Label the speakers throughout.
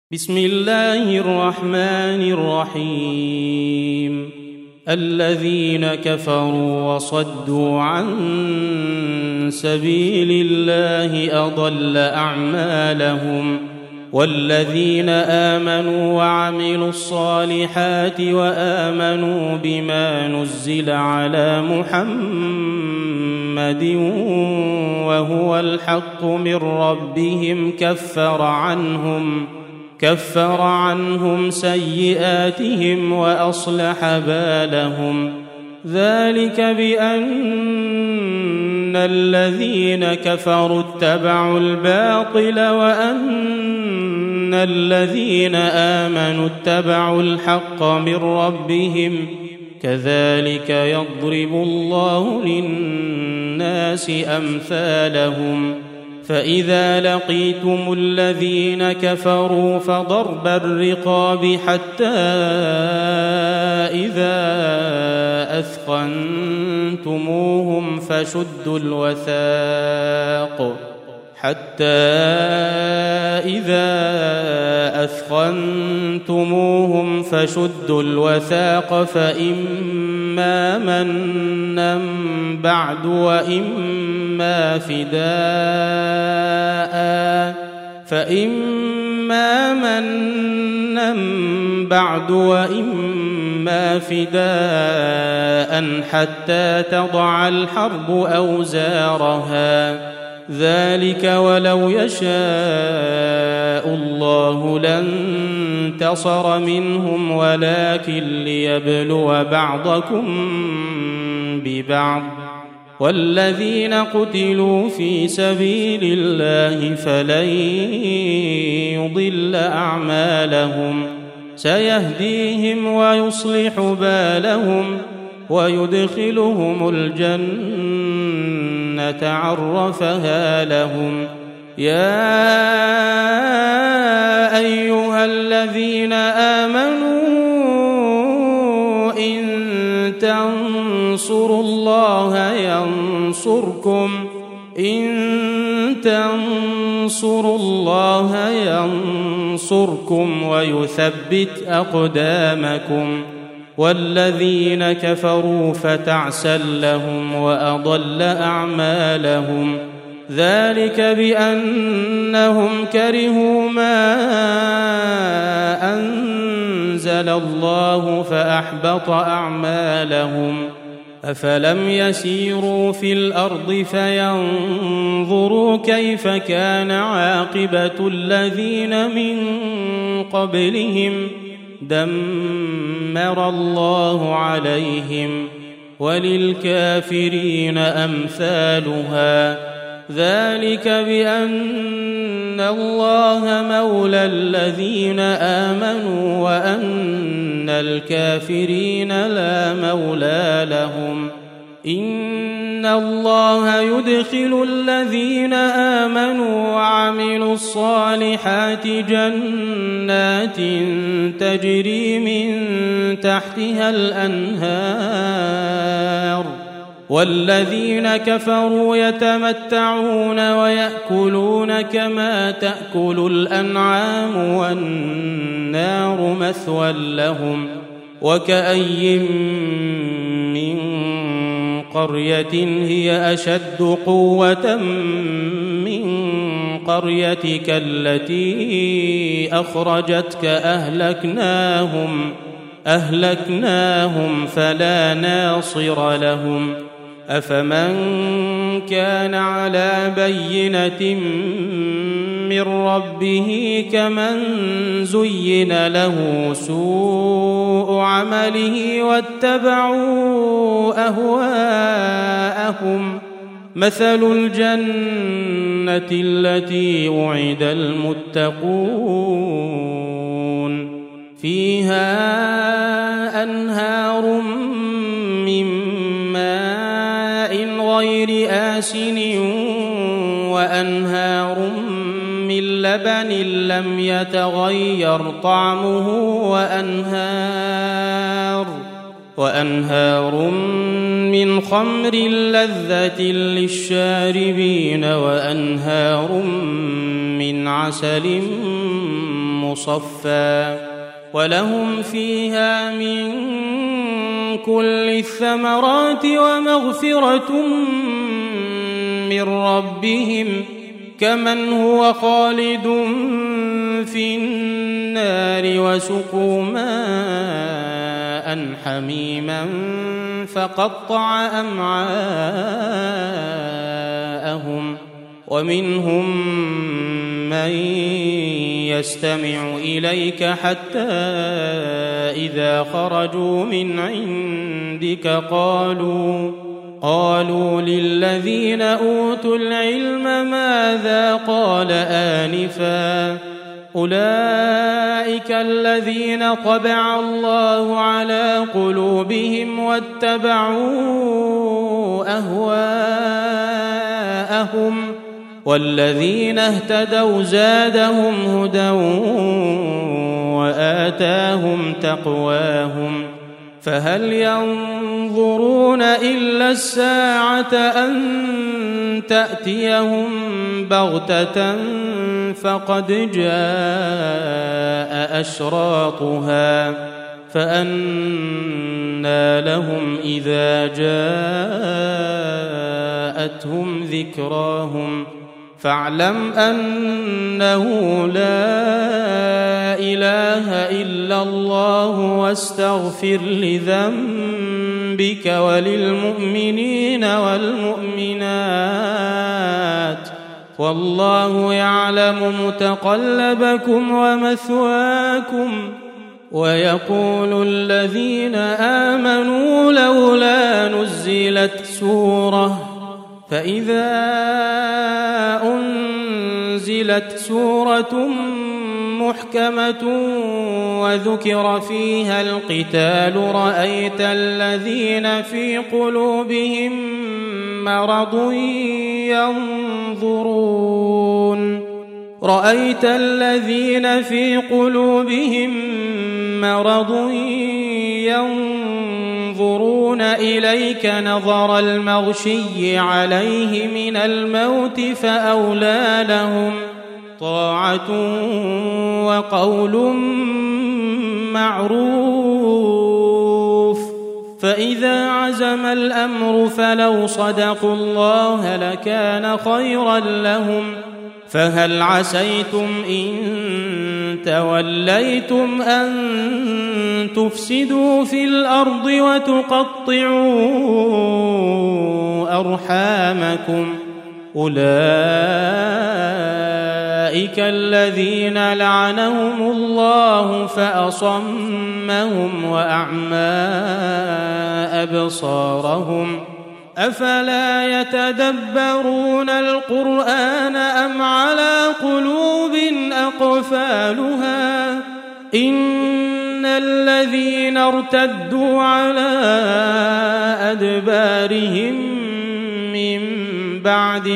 Speaker 1: بسم الله الرحمن الرحيم. الذين كفروا وصدوا عن سبيل الله أضل أعمالهم، والذين آمنوا وعملوا الصالحات وآمنوا بما نزل على محمد وهو الحق من ربهم كفر عنهم سيئاتهم وأصلح بالهم. ذلك بأن الذين كفروا اتبعوا الباطل وأن الذين آمنوا اتبعوا الحق من ربهم، كذلك يضرب الله للناس أمثالهم. فإذا لقيتم الذين كفروا فضرب الرقاب حتى إذا أثخنتموهم فشدوا الوثاق فإما منا بعد وإما فداء حتى تضع الحرب أوزارها. ذلك ولو يشاء الله لانتصر منهم ولكن ليبلو بعضكم ببعض. والذين قتلوا في سبيل الله فلن يضل أعمالهم، سيهديهم ويصلح بالهم ويدخلهم الجنة عرفها لهم. يا أيها الذين آمنوا إن تنصروا الله ينصركم ويثبت أقدامكم. والذين كفروا فتعسا لهم وأضل أعمالهم. ذلك بأنهم كرهوا ما أنزل الله فأحبط أعمالهم. أفلم يسيروا في الأرض فينظروا كيف كان عاقبة الذين من قبلهم، دمر الله عليهم وللكافرين أمثالها. ذلك بأن الله مولى الذين آمنوا وأن الكافرين لا مولى لهم. إن الله يدخل الذين آمنوا وعملوا الصالحات جنات تجري من تحتها الأنهار، والذين كفروا يتمتعون ويأكلون كما تأكل الأنعام والنار مثوى لهم. وكأي من قرية هي أشد قوة من قريتك التي أخرجتك أهلكناهم فلا ناصر لهم. أفمن كان على بينة من ربه كمن زين له سوء عمله واتبعوا أهواءهم. مثل الجنة التي وعد المتقون فيها أنهار من ماء غير آسن وأنهار من لبن لم يتغير طعمه وأنهار من خمر لذة للشاربين وأنهار من عسل مصفى ولهم فيها من كل الثمرات ومغفرة من ربهم كمن هو خالد في النار وسقوا ماء حميما فقطع أمعاءهم ومنهم من يستمع إليك حتى إذا خرجوا من عندك قالوا للذين أوتوا العلم ماذا قال آنفا أولئك الذين طبع الله على قلوبهم واتبعوا أهواءهم والذين اهتدوا زادهم هدى وآتاهم تقواهم فهل ينظرون إلا الساعة أن تأتيهم بغتة فقد جاء أشراطها فأنى لهم إذا جاءتهم ذكراهم فاعلم أنه لا إله إلا الله واستغفر لذنبك وللمؤمنين والمؤمنات والله يعلم متقلبكم ومثواكم ويقول الذين آمنوا لولا نزلت سورة فإذا أنزلت سورة محكمة وذكر فيها القتال رأيت الذين في قلوبهم مرض ينظرون إليك نظر المغشي عليه من الموت فأولى لهم طاعة وقول معروف فإذا عزم الأمر فلو صدقوا الله لكان خيرا لهم فهل عسيتم إن توليتم أن تفسدوا في الأرض وتقطعوا أرحامكم أولئك الذين لعنهم الله فأصمهم وأعمى أبصارهم أفلا يتدبرون القرآن أم على قلوب أقفالها إن الذين ارتدوا على أدبارهم من بعد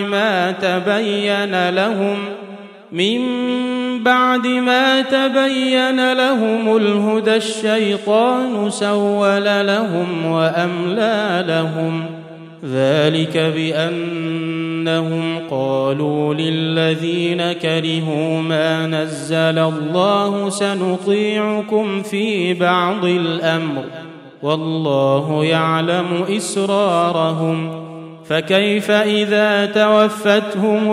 Speaker 1: ما تبين لهم الهدى الشيطان سول لهم وأملى لهم ذلك بأنهم قالوا للذين كرهوا ما نزل الله سنطيعكم في بعض الأمر والله يعلم إسرارهم فكيف إذا توفتهم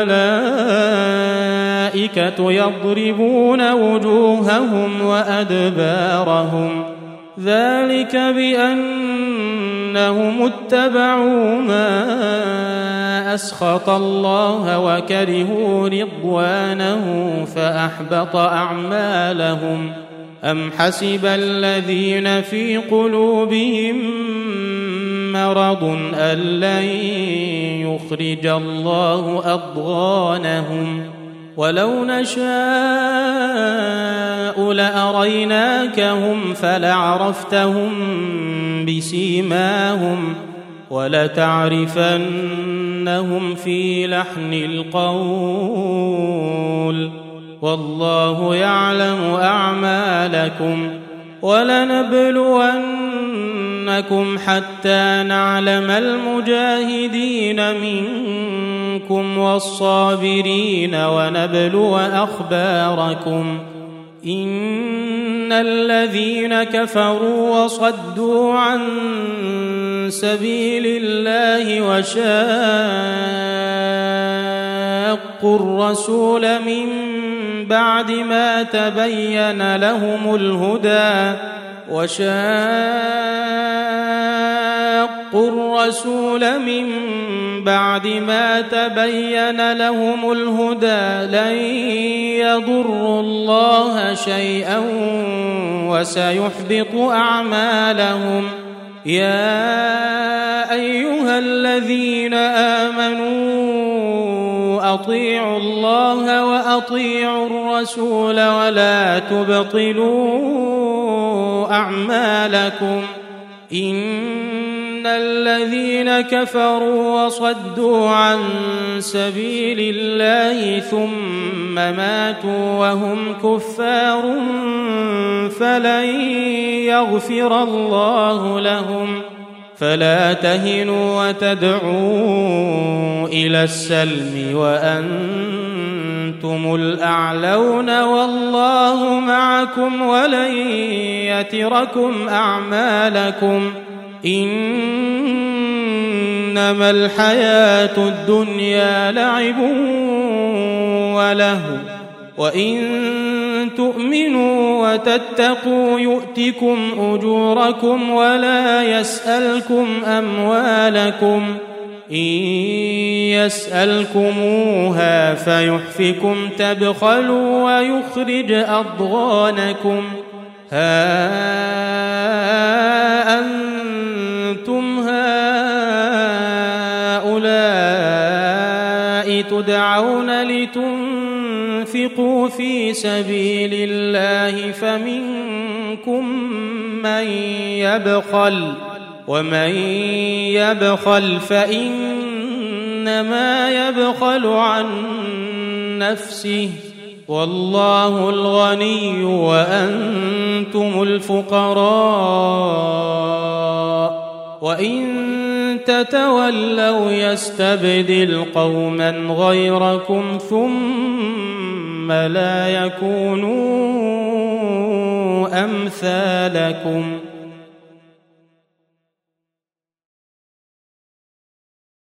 Speaker 1: الملائكة يضربون وجوههم وأدبارهم ذلك بأنهم اتبعوا ما أسخط الله وكرهوا رضوانه فأحبط أعمالهم أم حسب الذين في قلوبهم مرض أن لن يخرج الله أضغانهم ولو نشاء لأريناكهم فلعرفتهم بسيماهم ولتعرفنهم في لحن القول والله يعلم أعمالكم ولنبلونكم حتى نعلم المجاهدين منكم والصابرين ونبلو أخباركم إن الذين كفروا وصدوا عن سبيل الله وشاقوا الرسول من بعد ما تبين لهم الهدى لن يضروا الله شيئا وسيحبط أعمالهم. يا أيها الذين آمنوا أطيعوا الله وأطيعوا الرسول ولا تبطلوا أعمالكم. إن الذين كفروا وصدوا عن سبيل الله ثم ماتوا وهم كفار فلن يغفر الله لهم. فلا تهنوا وتدعوا إلى السلم وأنتم الأعلون والله معكم ولن يتركم أعمالكم. إنما الحياة الدنيا لعب ولهو وإن تؤمنوا وتتقوا يؤتكم أجوركم ولا يسألكم أموالكم. إن يسألكموها فيحفكم تبخلوا ويخرج أضغانكم. ها أنتم هؤلاء تدعون لتنفقوا في سبيل الله فمنكم من يبخل ومن يبخل فإنما يبخل عن نفسه والله الغني وأنتم الفقراء. وإن تتولوا يستبدل قوما غيركم ثم لا يكونوا أمثالكم.